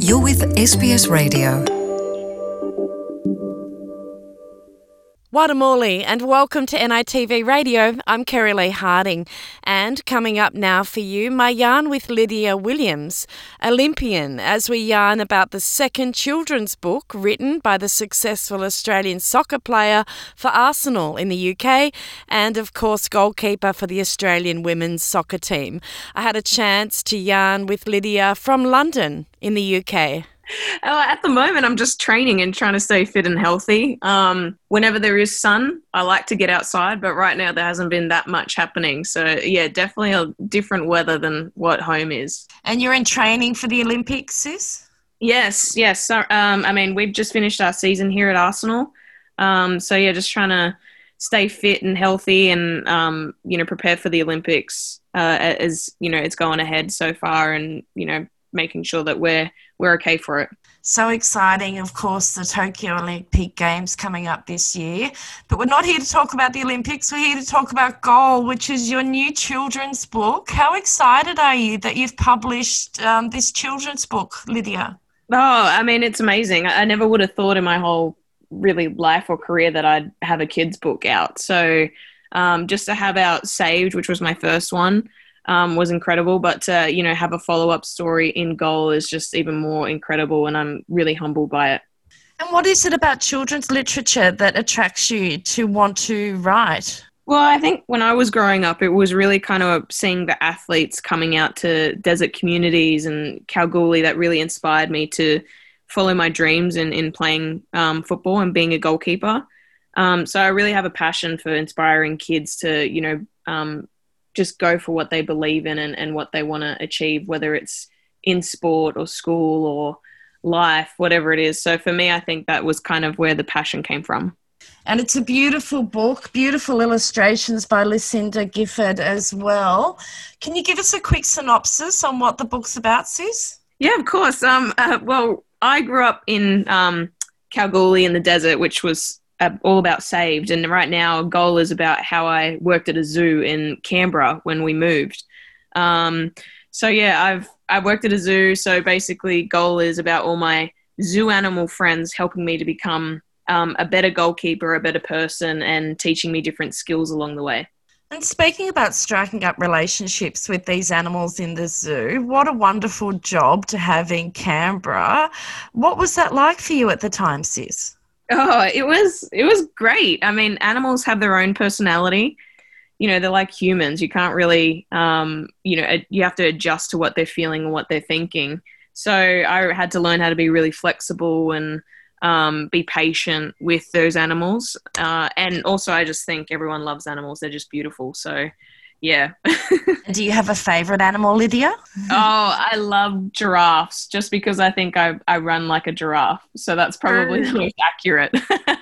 You're with SBS Radio. Wadamuli and welcome to NITV Radio. I'm Kerry Lee Harding, and coming up now for you, my yarn with Lydia Williams, Olympian, as we yarn about the second children's book written by the successful Australian soccer player for Arsenal in the UK and, of course, goalkeeper for the Australian women's soccer team. I had a chance to yarn with Lydia from London in the UK. At the moment, I'm just training and trying to stay fit and healthy. Whenever there is sun, I like to get outside, but right now there hasn't been that much happening. So, yeah, definitely a different weather than what home is. And you're in training for the Olympics, sis? Yes. So, we've just finished our season here at Arsenal. Just trying to stay fit and healthy and, prepare for the Olympics as, it's going ahead so far and, making sure that we're okay for it. So exciting, of course, the Tokyo Olympic Games coming up this year. But we're not here to talk about the Olympics. We're here to talk about Goal, which is your new children's book. How excited are you that you've published this children's book, Lydia? Oh, it's amazing. I never would have thought in my whole really life or career that I'd have a kid's book out. So just to have out Saved, which was my first one, was incredible, but to, have a follow-up story in Goal is just even more incredible, and I'm really humbled by it. And what is it about children's literature that attracts you to want to write? Well, I think when I was growing up, it was really kind of seeing the athletes coming out to desert communities and Kalgoorlie that really inspired me to follow my dreams in playing football and being a goalkeeper. So I really have a passion for inspiring kids to, just go for what they believe in and what they want to achieve, whether it's in sport or school or life, whatever it is. So for me, I think that was kind of where the passion came from. And it's a beautiful book, beautiful illustrations by Lucinda Gifford as well. Can you give us a quick synopsis on what the book's about, sis? Yeah, of course. Well, I grew up in Kalgoorlie in the desert, which was all about Saved, and right now Goal is about how I worked at a zoo in Canberra when we moved. I've worked at a zoo, so basically Goal is about all my zoo animal friends helping me to become a better goalkeeper, a better person, and teaching me different skills along the way. And speaking about striking up relationships with these animals in the zoo, what a wonderful job to have in Canberra. What was that like for you at the time, sis? Oh, it was great. Animals have their own personality. They're like humans. You can't really, you have to adjust to what they're feeling and what they're thinking. So I had to learn how to be really flexible and be patient with those animals. And also I just think everyone loves animals. They're just beautiful. So yeah. Do you have a favourite animal, Lydia? Oh, I love giraffes just because I think I run like a giraffe. So that's probably the most accurate.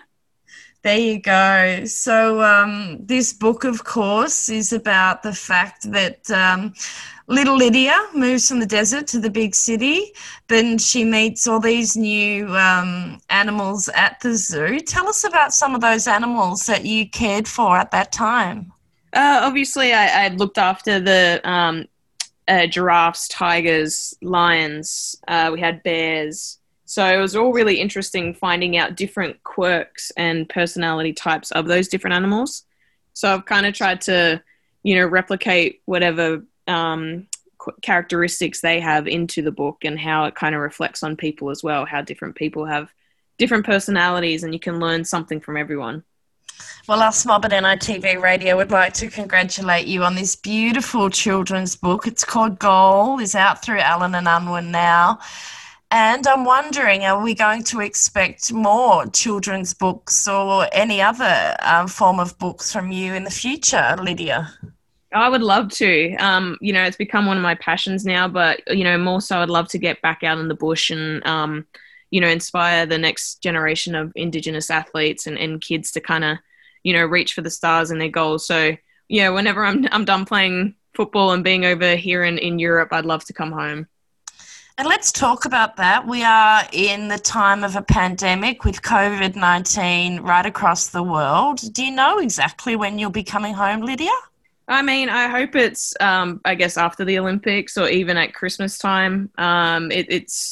There you go. So this book, of course, is about the fact that little Lydia moves from the desert to the big city. Then she meets all these new animals at the zoo. Tell us about some of those animals that you cared for at that time. Obviously, I looked after the giraffes, tigers, lions. We had bears. So it was all really interesting finding out different quirks and personality types of those different animals. So I've kind of tried to, replicate whatever characteristics they have into the book and how it kind of reflects on people as well, how different people have different personalities and you can learn something from everyone. Well, us mob at NITV Radio would like to congratulate you on this beautiful children's book. It's called Goal, is out through Allen and Unwin now. And I'm wondering, are we going to expect more children's books or any other form of books from you in the future, Lydia? I would love to. It's become one of my passions now, but, more so I'd love to get back out in the bush and, inspire the next generation of Indigenous athletes and kids to kind of, reach for the stars and their goals. So, whenever I'm done playing football and being over here in Europe, I'd love to come home. And let's talk about that. We are in the time of a pandemic with COVID-19 right across the world. Do you know exactly when you'll be coming home, Lydia? I mean, I hope it's, I guess, after the Olympics or even at Christmas time. It's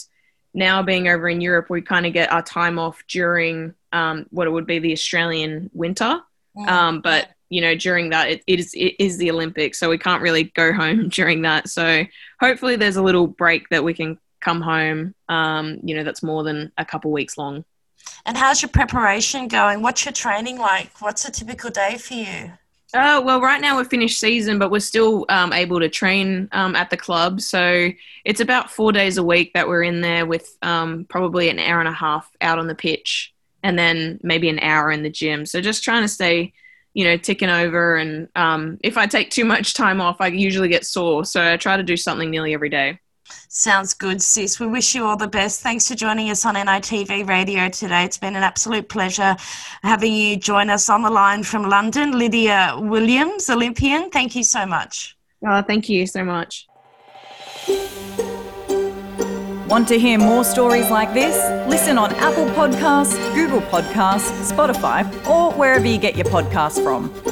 now being over in Europe, we kind of get our time off during what it would be the Australian winter. But during that, it is the Olympics, so we can't really go home during that. So hopefully there's a little break that we can come home, that's more than a couple weeks long. And how's your preparation going? What's your training like? What's a typical day for you? Well, right now we're finished season, but we're still able to train at the club. So it's about 4 days a week that we're in there with probably an hour and a half out on the pitch and then maybe an hour in the gym. So just trying to stay, ticking over. And if I take too much time off, I usually get sore. So I try to do something nearly every day. Sounds good, sis. We wish you all the best. Thanks for joining us on NITV Radio today. It's been an absolute pleasure having you join us on the line from London. Lydia Williams, Olympian, thank you so much. Thank you so much. Want to hear more stories like this? Listen on Apple Podcasts, Google Podcasts, Spotify, or wherever you get your podcasts from.